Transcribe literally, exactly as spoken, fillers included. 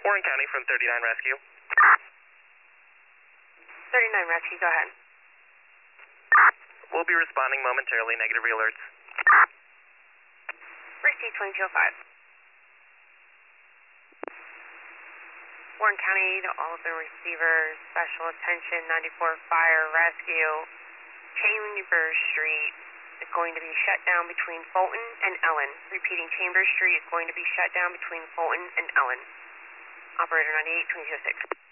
Warren County from thirty-nine Rescue. thirty-nine Rescue, go ahead. We'll be responding momentarily. Negative re-alerts. Receive twenty-two oh five. Warren County to all of the receivers, special attention, ninety-four Fire Rescue. Chambers Street is going to be shut down between Fulton and Ellen. Repeating, Chambers Street is going to be shut down between Fulton and Ellen. Operator ninety-eight, twenty-two oh six.